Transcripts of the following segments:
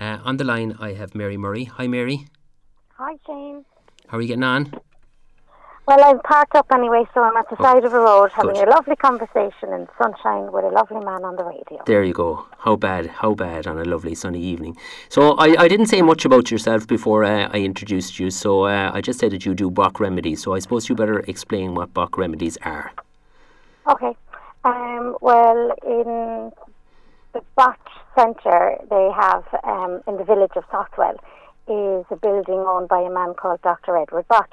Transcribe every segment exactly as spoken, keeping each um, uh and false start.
Uh, on the line, I have Mary Murray. Hi, Mary. Hi, James. How are you getting on? Well, I'm parked up anyway, so I'm at the Oh, side of a road having good. a lovely conversation in the sunshine with a lovely man on the radio. There you go. How bad, how bad on a lovely sunny evening. So I, I didn't say much about yourself before uh, I introduced you, so uh, I just said that you do Bach remedies, so I suppose you better explain what Bach remedies are. Okay. Um, well, in the Bach Centre they have um, in the village of Sothwell is a building owned by a man called Doctor Edward Bott.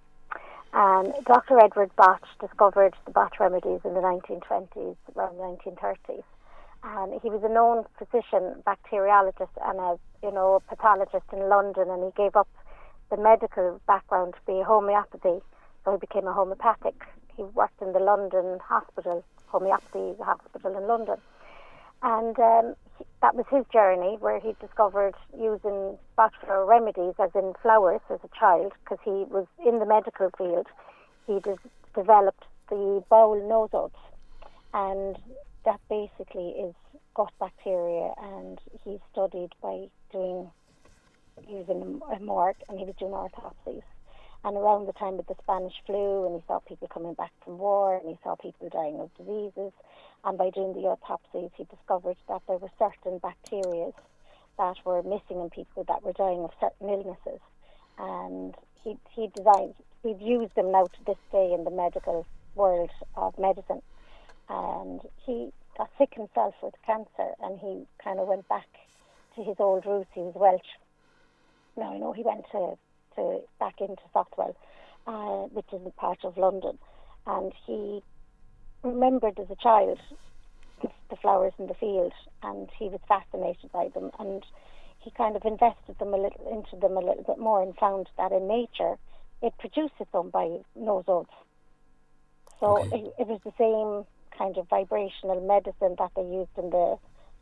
And Doctor Edward Bott discovered the Bach remedies in the nineteen twenties, around the nineteen thirties. And he was a known physician, bacteriologist, and a you know pathologist in London. And he gave up the medical background to be homeopathy, so he became a homeopathic. He worked in the London Hospital, Homeopathy Hospital in London. And um, he, that was his journey, where he discovered using Bach flower remedies, as in flowers, as a child, because he was in the medical field. He des- developed the bowel nosodes, and that basically is gut bacteria, and he studied by doing, using a morgue, and he was doing autopsies. And around the time of the Spanish flu, and he saw people coming back from war, and he saw people dying of diseases, and by doing the autopsies, he discovered that there were certain bacteria that were missing in people that were dying of certain illnesses. And he he designed, we've used them now to this day in the medical world of medicine. And he got sick himself with cancer, and he kind of went back to his old roots. He was Welsh. Now, I know he went to to back into Sothwell, uh, which is a part of London, and he remembered as a child the flowers in the field, and he was fascinated by them, and he kind of invested them a little into them a little bit more, and found that in nature it produced its own nosodes. So Okay. it, it was the same kind of vibrational medicine that they used in the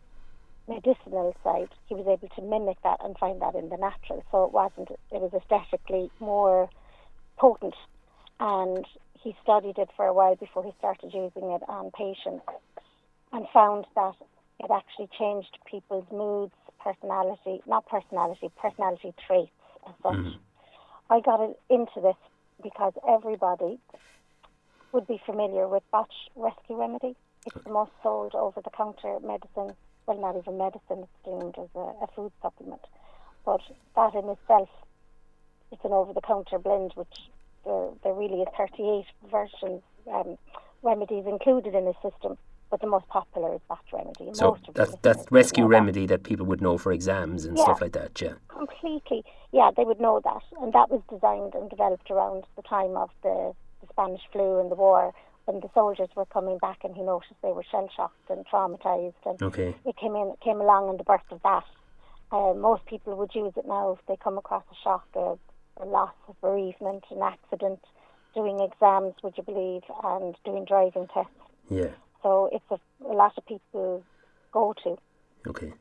medicinal side. He was able to mimic that and find that in the natural, so it wasn't it was aesthetically more potent, and he studied it for a while before he started using it on patients, and found that it actually changed people's moods, personality not personality personality traits as such. Mm. I got it into this because everybody would be familiar with Bach Rescue Remedy. It's the most sold over-the-counter medicine. Well, not even medicine, it's deemed as a, a food supplement. But that in itself, it's an over-the-counter blend, which there, there really is thirty-eight versions, um, remedies included in the system, but the most popular is Bach Remedy. So Most of that's, the that's listeners would rescue know remedy that people would know for exams and Yeah. stuff like that, yeah. that. Completely. Yeah, they would know that. And that was designed and developed around the time of the, the Spanish flu and the war, when the soldiers were coming back, and he noticed they were shell-shocked and traumatised, and Okay. it came in, it came along in the birth of that. Uh, most people would use it now if they come across a shock, a, a loss, a bereavement, an accident, doing exams, would you believe, and doing driving tests. Yeah. So it's a, a lot of people go to. Okay.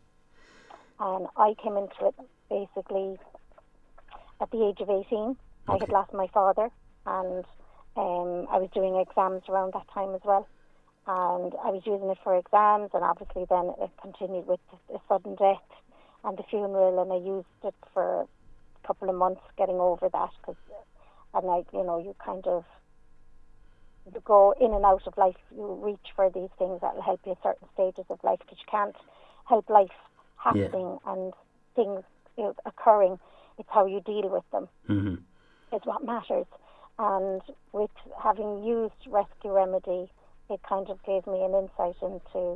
And I came into it basically at the age of eighteen. I had Okay. lost my father, and um, I was doing exams around that time as well. And I was using it for exams, and obviously then it continued with a sudden death and the funeral, and I used it for a couple of months getting over that, cause, and I, you know, you kind of you go in and out of life, you reach for these things that will help you at certain stages of life, because you can't help life happening Yeah. and things, you know, occurring. It's how you deal with them Mm-hmm. is what matters. And with having used Rescue Remedy, it kind of gave me an insight into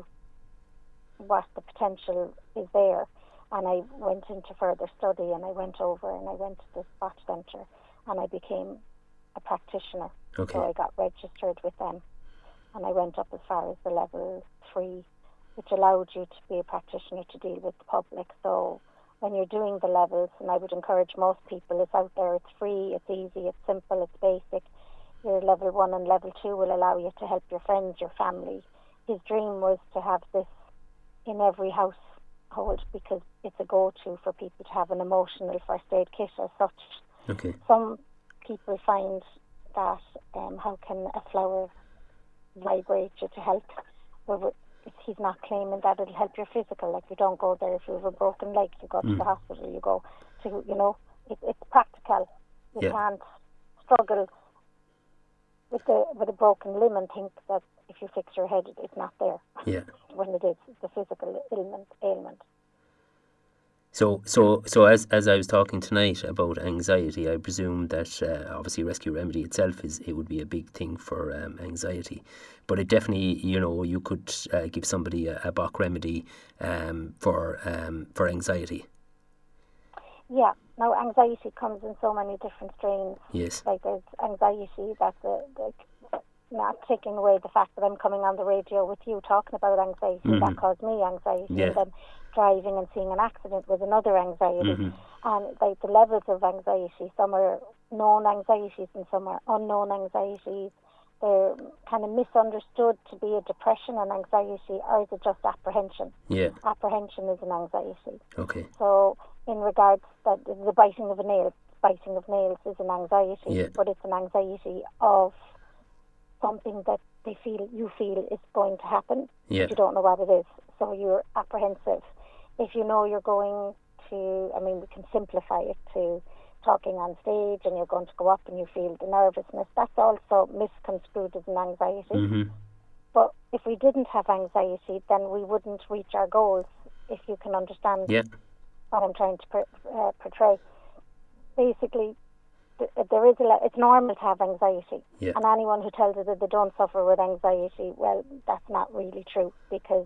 what the potential is there. And I went into further study, and I went over and I went to this Bach Centre, and I became a practitioner. Okay. So I got registered with them, and I went up as far as the level three, which allowed you to be a practitioner to deal with the public. So when you're doing the levels, and I would encourage most people, it's out there, it's free, it's easy, it's simple, it's basic. Your level one and level two will allow you to help your friends, your family. His dream was to have this in every household, because it's a go-to for people to have an emotional first aid kit as such. Okay. Some people find that um, how can a flower vibrate you to help? Well, he's not claiming that it'll help your physical. Like, you don't go there if you have a broken leg. You go to Mm. the hospital. You go to, you know, it, it's practical. You Yeah. can't struggle with the with a broken limb and think that if you fix your head, it, it's not there. Yeah. When it is, it's a physical ailment. ailment. So, so, so as as I was talking tonight about anxiety, I presume that uh, obviously Rescue Remedy itself is it would be a big thing for um, anxiety, but it definitely, you know, you could uh, give somebody a, a Bach remedy um, for um, for anxiety. Yeah. Now, anxiety comes in so many different strains. Yes. Like, there's anxiety that's a, like, not taking away the fact that I'm coming on the radio with you talking about anxiety. Mhm. That caused me anxiety. Yeah. And then driving and seeing an accident was another anxiety. Mhm. And like the levels of anxiety, some are known anxieties and some are unknown anxieties. They're kind of misunderstood to be a depression and anxiety, or is it just apprehension? Yeah. Apprehension is an anxiety. Okay. So in regards that the biting of a nail, biting of nails is an anxiety, Yeah. but it's an anxiety of something that they feel you feel is going to happen, Yeah. but you don't know what it is. So you're apprehensive. If you know you're going to, I mean, we can simplify it to talking on stage and you're going to go up and you feel the nervousness, that's also misconstrued as an anxiety. Mhm. But if we didn't have anxiety, then we wouldn't reach our goals, if you can understand Yeah. what I'm trying to per- uh, portray. Basically, th- there is a le- it's normal to have anxiety. Yeah. And anyone who tells you that they don't suffer with anxiety, well, that's not really true, because,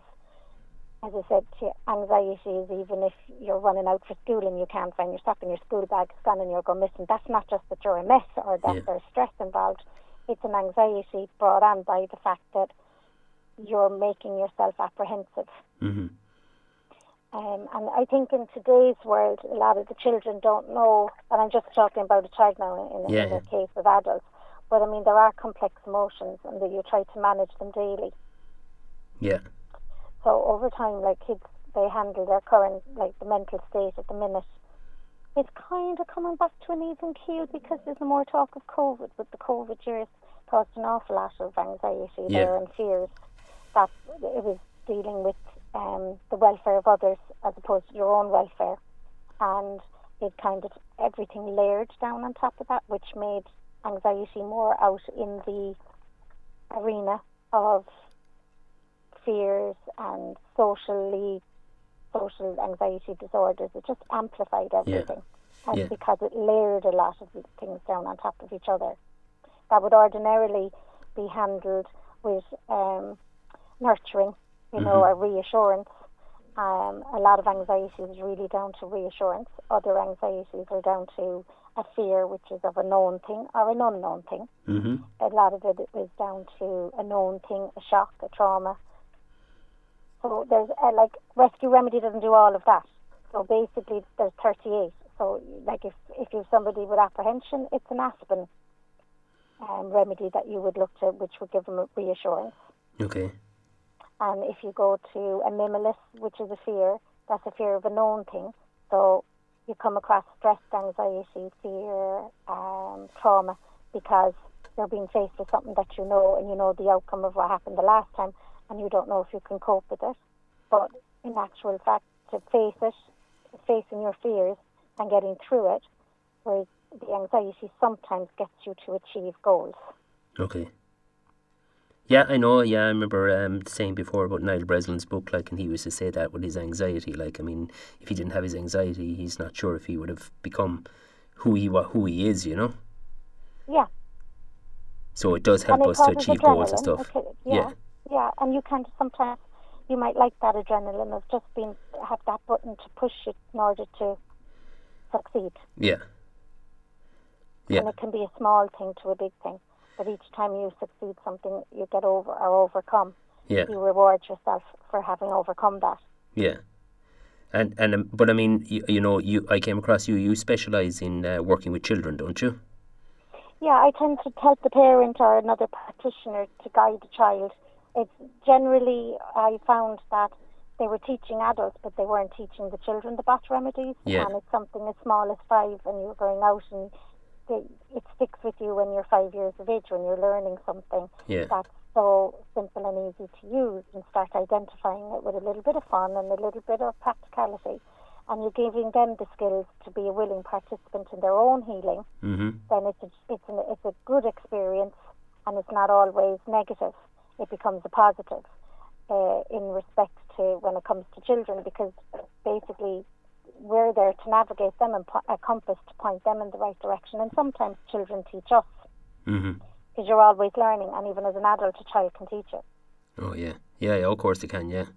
as I said to you, anxiety is even if you're running out for school and you can't find your sock and your school bag's gone and you're going missing. That's not just that you're a mess or that Yeah. there's stress involved. It's an anxiety brought on by the fact that you're making yourself apprehensive. Mhm. Um, and I think in today's world, a lot of the children don't know, and I'm just talking about a child now in, in, Yeah, in yeah. the case of adults, but I mean, there are complex emotions and that you try to manage them daily. Yeah. So over time, like, kids, they handle their current, like, the mental state at the minute. It's kind of coming back to an even keel because there's more talk of COVID, but the COVID years caused an awful lot of anxiety Yeah. there and fears that it was dealing with um, the welfare of others as opposed to your own welfare. And it kind of, everything layered down on top of that, which made anxiety more out in the arena of fears and socially social anxiety disorders. It just amplified everything. And Yeah. because it layered a lot of the things down on top of each other that would ordinarily be handled with um, nurturing, you know, Mhm. or reassurance. Um, a lot of anxiety is really down to reassurance. Other anxieties are down to a fear, which is of a known thing or an unknown thing. Mhm. A lot of it is down to a known thing, a shock, a trauma. So there's uh, like Rescue Remedy doesn't do all of that. So basically, there's thirty-eight. So like if if you have somebody with apprehension, it's an Aspen um, remedy that you would look to, which would give them a reassurance. Okay. And if you go to a mimulus, which is a fear, that's a fear of a known thing. So you come across stress, anxiety, fear, um, trauma, because you're being faced with something that you know, and you know the outcome of what happened the last time, and you don't know if you can cope with it. But in actual fact, to face it, facing your fears and getting through it, whereas the anxiety sometimes gets you to achieve goals. Okay. Yeah, I know. Yeah, I remember um, saying before about Niall Breslin's book, like, and he used to say that with his anxiety. Like, I mean, if he didn't have his anxiety, he's not sure if he would have become who he wa- who he is. You know. Yeah. So it does help And it us to causes achieve goals and adrenaline. stuff. Okay, Yeah. yeah, yeah, and you can sometimes you might like that adrenaline of just being have that button to push it in order to succeed. Yeah. Yeah. And it can be a small thing to a big thing, but each time you succeed something, you get over or overcome. Yeah. You reward yourself for having overcome that. Yeah. And and um, but I mean, you, you know, you I came across you. You specialise in uh, working with children, don't you? Yeah, I tend to help the parent or another practitioner to guide the child. It's generally, I found that they were teaching adults, but they weren't teaching the children the Bach remedies. Yeah. And it's something as small as five, and you're going out and they, it sticks with you when you're five years of age, when you're learning something Yeah. that's so simple and easy to use, and start identifying it with a little bit of fun and a little bit of practicality, and you're giving them the skills to be a willing participant in their own healing, mm-hmm. then it's a, it's, an, it's a good experience, and it's not always negative. It becomes a positive uh, in respect to when it comes to children, because basically we're there to navigate them and po- a compass to point them in the right direction. And sometimes children teach us, because mm-hmm. you're always learning, and even as an adult, a child can teach you. Oh yeah, yeah, yeah. Of course they can. Yeah.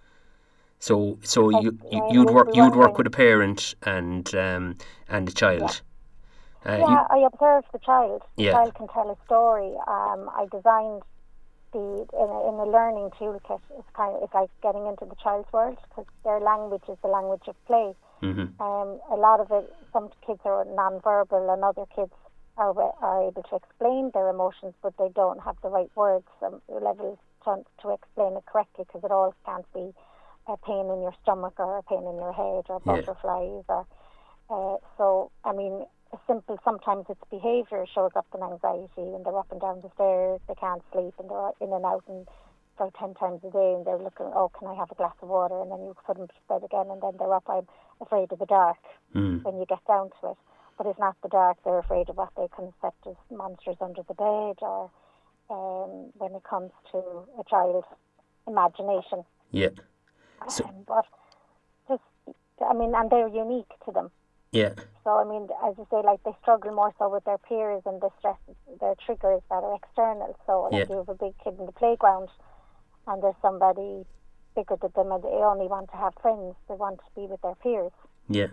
So, so Like, you, you uh, you'd we'll work be you'd work wondering- with a parent and um and a child. Yeah, Uh, yeah you, I observed the child. The Yeah. child can tell a story. Um, I designed the in a, in a learning toolkit. It's kind of it's like getting into the child's world, because their language is the language of play. mm-hmm. Um, a lot of it, some kids are non-verbal, and other kids are are able to explain their emotions, but they don't have the right words um, levels to, to explain it correctly, because it all can't be a pain in your stomach or a pain in your head or Yeah. butterflies. Or uh, so, I mean, a simple, sometimes it's behaviour shows up in anxiety, and they're up and down the stairs, they can't sleep, and they're in and out and for ten times a day, and they're looking, oh, can I have a glass of water? And then you put them to bed again, and then they're up, I'm afraid of the dark mm. when you get down to it. But it's not the dark, they're afraid of what they concept as monsters under the bed, or um, when it comes to a child's imagination. Yeah. So, Um, but just, I mean, and they're unique to them. yeah. So, I mean, as you say, like, they struggle more so with their peers and the stress, their triggers that are external. So, like, Yeah. you have a big kid in the playground, and there's somebody bigger than them, and they only want to have friends. They want to be with their peers. Yeah.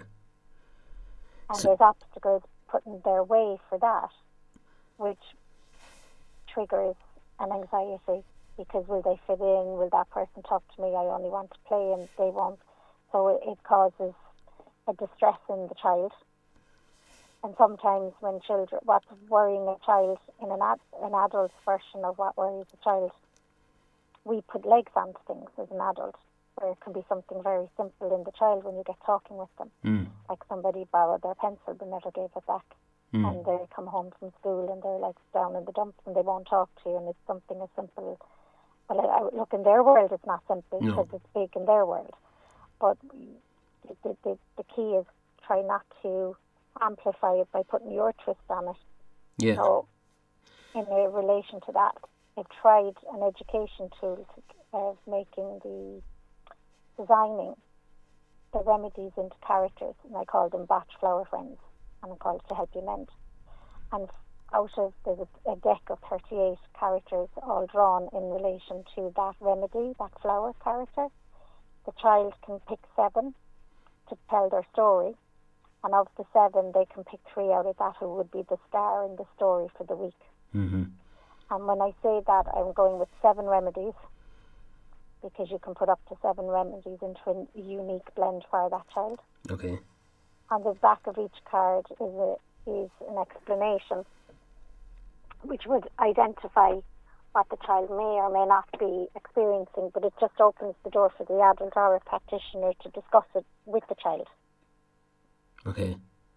And So- there's obstacles put in their way for that, which triggers an anxiety, because will they fit in? Will that person talk to me? I only want to play, and they won't. So it, it causes a distress in the child. And sometimes when children, what's worrying a child in an, ad, an adult's version of what worries a child, we put legs onto things as an adult, where it can be something very simple in the child when you get talking with them. Mm. Like somebody borrowed their pencil but never gave it back. Mm. And they come home from school and they're like down in the dumps and they won't talk to you, and it's something as simple. Well, I, look, in their world it's not simple, No. because it's big in their world. But the, the, the key is try not to amplify it by putting your twist on it. Yeah. So, in a relation to that, I've tried an education tool to, of making the designing the remedies into characters, and I call them batch flower friends, and I call it To Help You Mend. And out of there's a, a deck of thirty-eight characters, all drawn in relation to that remedy, that flower character. The child can pick seven to tell their story, and of the seven, they can pick three out of that who would be the star in the story for the week. Mm-hmm. And when I say that, I'm going with seven remedies, because you can put up to seven remedies into a unique blend for that child. Okay. On the back of each card is a, is an explanation which would identify what the child may or may not be experiencing, but it just opens the door for the adult or a practitioner to discuss it with the child. Okay.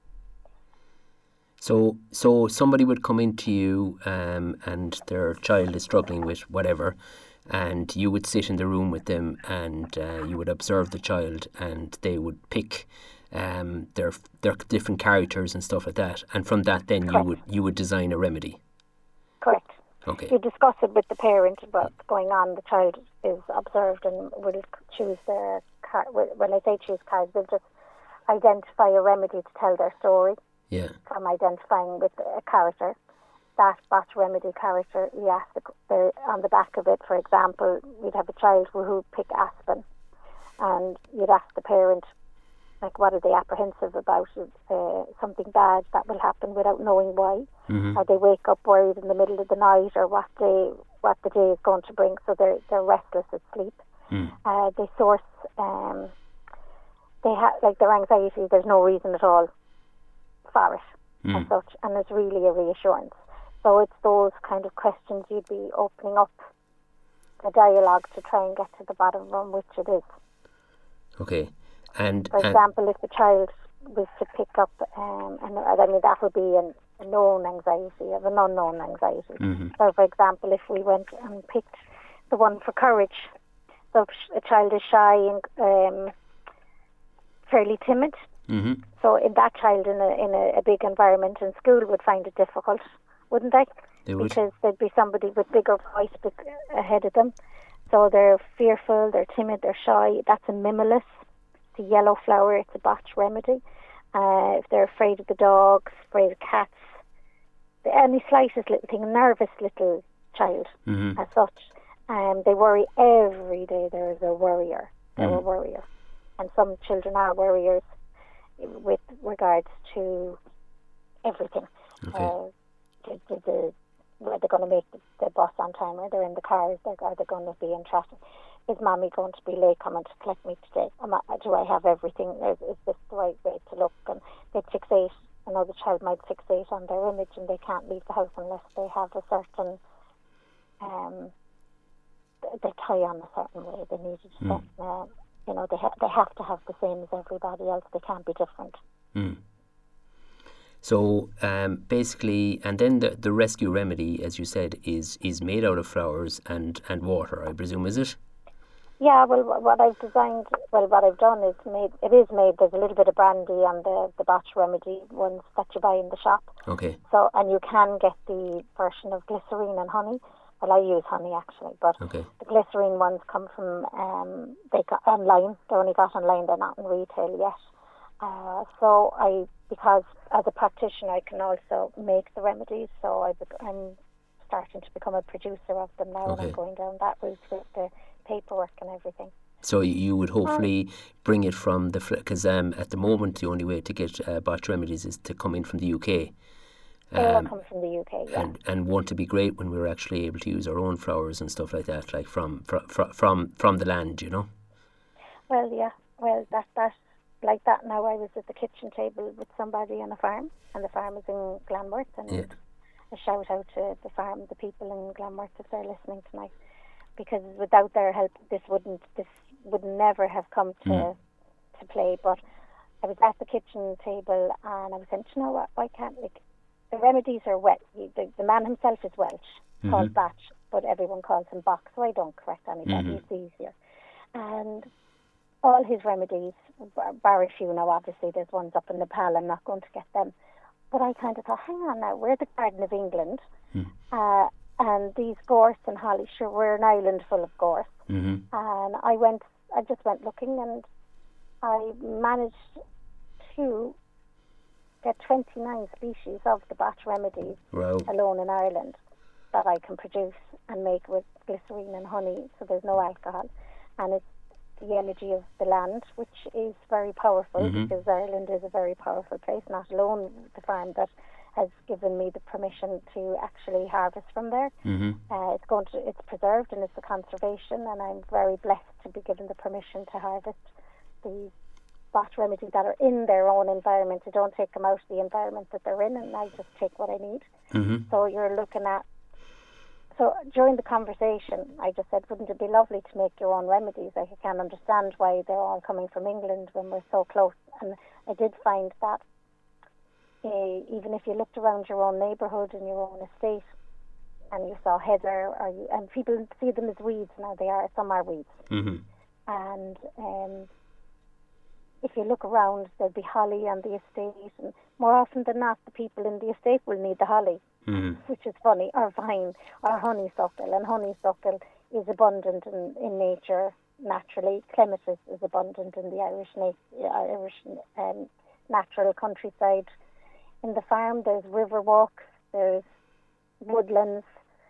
So, so somebody would come into you, um, and their child is struggling with whatever, and you would sit in the room with them, and uh, you would observe the child, and they would pick um, their their different characters and stuff like that, and from that, then you Correct. would you would design a remedy. Correct. Okay. You discuss it with the parent, what's going on. The child is observed and will choose their card. When I say choose cards, they'll just identify a remedy to tell their story. Yeah. From identifying with a character. That batch remedy character, we ask the, the, on the back of it, for example, we'd have a child who would pick aspen, and you'd ask the parent, like, what are they apprehensive about? Uh, something bad that will happen without knowing why. Mm-hmm. Or they wake up worried in the middle of the night, or what day, what the day is going to bring, so they're they're restless at sleep. Mm. Uh, they source, um, they have like their anxiety. There's no reason at all for it, Mm. as such, and it's really a reassurance. So it's those kind of questions you'd be opening up the dialogue to try and get to the bottom of which it is. Okay. And For and- example, if the child was to pick up, um, and I mean that would be an, a known anxiety, of an unknown anxiety. Mm-hmm. So, for example, if we went and picked the one for courage, so if a child is shy and um, fairly timid, Mm-hmm. so in that child in a in a, a big environment in school would find it difficult, wouldn't they? They would. Because there'd be somebody with bigger voice big- ahead of them. So they're fearful, they're timid, they're shy. That's a mimulus. It's a yellow flower. It's a botch remedy. Uh, if they're afraid of the dogs, afraid of cats, any slightest little thing, a nervous little child Mm-hmm. as such, um, they worry every day. There is a worrier. They're Mm. a worrier. And some children are worriers with regards to everything. Okay. Uh, the, the, the, where they're going to make the, the bus on time, or they're in the cars, they're, are they going to be in traffic? Is mommy going to be late coming to collect me today? Am I, do I have everything? Is, is this the right way to look? And they fixate, another child might fixate on their image, and they can't leave the house unless they have a certain, um, they tie on a certain way. They need a certain, Mm. uh, you know, they, ha- they have to have the same as everybody else. They can't be different. Mm. So um, basically, and then the, the rescue remedy, as you said, is is made out of flowers and, and water, I presume, is it? Yeah, well, wh- what I've designed, well, what I've done is made, it is made, there's a little bit of brandy on the, the batch remedy ones that you buy in the shop. Okay. So, and you can get the version of glycerine and honey. Well, I use honey actually, but Okay. the glycerine ones come from, um, they got online, they're only got online, they're not in retail yet. Uh, so I, because as a practitioner I can also make the remedies, so I, bec- I'm starting to become a producer of them now, and Okay. I'm going down that route with the paperwork and everything. So you would hopefully bring it from the, because um, at the moment the only way to get uh, botch remedies is to come in from the U K. They all Um, come from the U K, yeah. and and won't it be great when we're actually able to use our own flowers and stuff like that, like from fr- fr- from from the land, you know? Well, yeah, well, that, that, like that now, I was at the kitchen table with somebody on a farm, and the farm is in Glanworth, and Yeah. a shout out to the farm, the people in Glanworth, if they're listening tonight, because without their help, this wouldn't, this would never have come to Mm. to play. But I was at the kitchen table, and I was saying, you know what, why can't, like, the remedies are Welsh. The, the man himself is Welsh, Mhm. called Batch, but everyone calls him Bach, so I don't correct anybody. Mhm. It's easier. And all his remedies, bar, bar a few now, obviously, there's ones up in Nepal, I'm not going to get them. But I kind of thought, hang on now, we're the Garden of England, Mm. uh, and these gorse and holly, sure, we're an island full of gorse. Mm-hmm. And I went, I just went looking, and I managed to get twenty-nine species of the batch remedies Wow. alone in Ireland that I can produce and make with glycerine and honey, so there's no alcohol. And it's the energy of the land, which is very powerful, Mhm. because Ireland is a very powerful place, not alone the farm that has given me the permission to actually harvest from there. Mm-hmm. Uh, it's going to, it's preserved and it's a conservation, and I'm very blessed to be given the permission to harvest these batch remedies that are in their own environment. I don't take them out of the environment that they're in, and I just take what I need. Mm-hmm. So you're looking at, so during the conversation, I just said, wouldn't it be lovely to make your own remedies? I can't understand why they're all coming from England when we're so close. And I did find that uh, even if you looked around your own neighbourhood and your own estate, and you saw heather, or you, and people see them as weeds now, they are, some are weeds. Mm-hmm. And um, if you look around, there'll be holly on the estate, and more often than not, the people in the estate will need the holly, Mm-hmm. which is funny, or vine, or honeysuckle. And honeysuckle is abundant in, in nature naturally. Clematis is abundant in the Irish, na- Irish um, natural countryside. In the farm, there's river walks, there's woodlands,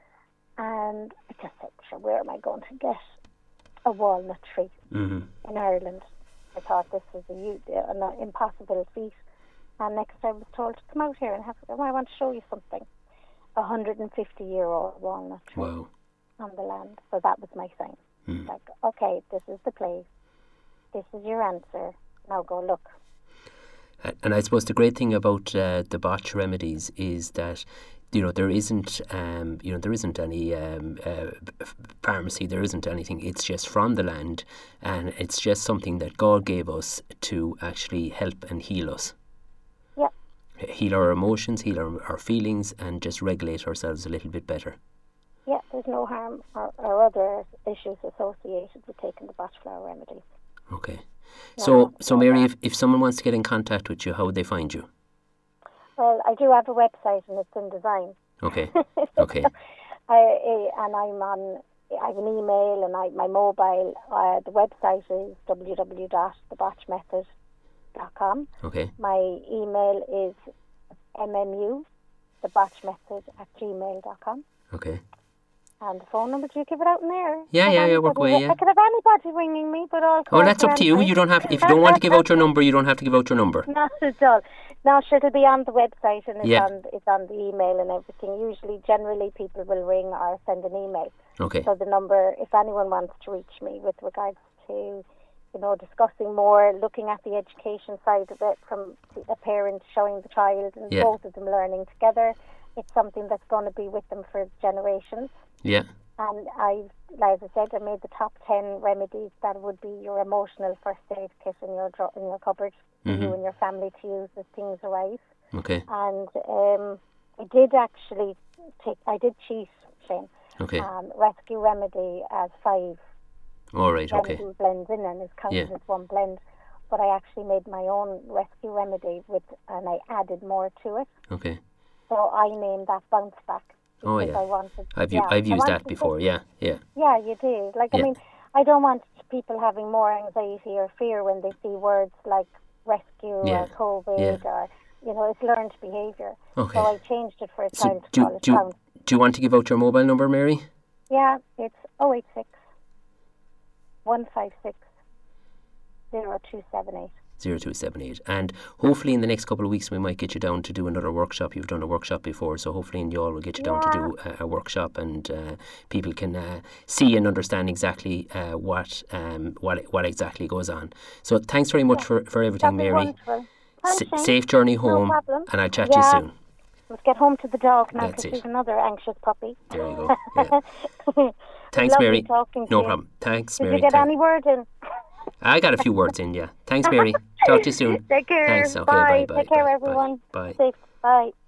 and I just said, sure, where am I going to get a walnut tree Mm-hmm. in Ireland? I thought this was a, huge- an impossible feat. And next I was told to come out here and have, oh, I want to show you something. A one hundred fifty year old walnut tree Wow. on the land. So that was my sign. Mm. Like, okay, this is the place. This is your answer. Now go look. And I suppose the great thing about uh, the botch remedies is that, you know, there isn't, um, you know, there isn't any um, uh, pharmacy. There isn't anything. It's just from the land, and it's just something that God gave us to actually help and heal us. Yeah. heal our emotions, heal our, our feelings, and just regulate ourselves a little bit better. Yeah, there's no harm or, or other issues associated with taking the Bach flower remedies. Okay. No, So, so no, Mary, no. if, if someone wants to get in contact with you, how would they find you? Well, I do have a website and it's in design. Okay. Okay. I, I, and I'm on, I have an email and I, my mobile. Uh, the website is w w w dot the bach method dot com. Okay. My email is mmu, the bach method at gmail dot com. Okay. And the phone number, do you give it out in there? Yeah, Have yeah, yeah, work anybody- away, yeah. I could have anybody ringing me, but also... Oh, that's up to you. You don't have, if you don't want to give out your number, you don't have to give out your number. Not at all. No, sure, it'll be on the website and it's, Yeah. on, it's on the email and everything. Usually, generally, people will ring or send an email. Okay. So the number, if anyone wants to reach me with regards to, you know, discussing more, looking at the education side of it from a parent showing the child and Yeah. both of them learning together, it's something that's going to be with them for generations. Yeah. And I, like I said, I made the top ten remedies that would be your emotional first aid kit in your dro- in your cupboard for Mm-hmm. you and your family to use as things arise. Okay. And um, I did actually take, I did cheat, Shane. Okay. Um, Rescue Remedy as five All right. Okay. remedy blends in and is counted Yeah. as one blend. But I actually made my own Rescue Remedy with, and I added more to it. Okay. So I named that Bounce Back. Oh, because yeah. I wanted, I've, yeah, u- I've I used wanted that to- before. Yeah. Yeah. Yeah, you do. Like, Yeah. I mean, I don't want people having more anxiety or fear when they see words like rescue Yeah. or COVID Yeah. or, you know, it's learned behaviour. Okay. So I changed it for a So time to do, call it do, Bounce. do you want to give out your mobile number, Mary? Yeah, it's oh eight six, one five six, zero two seven eight. zero two seven eight. And hopefully in the next couple of weeks we might get you down to do another workshop. You've done a workshop before, so hopefully in Youghal we'll get you down to do a, a workshop, and uh, people can uh, see and understand exactly uh, what um, what what exactly goes on. So thanks very much for, for everything, That'd be Mary. wonderful. Thanks, S- Shane. safe journey No home, problem. and I'll chat Yeah. to you soon. Let's get home to the dog now That's because it. she's another anxious puppy. There you go. Yeah. Thanks, Lovely Mary. talking to No you. problem. Thanks, Did Mary. you get Thank- any word in? I got a few words in, yeah. Thanks, Mary. Talk to you soon. Take care. Thanks. Okay, bye. bye, bye, Take care, bye, everyone. bye. Safe. Bye.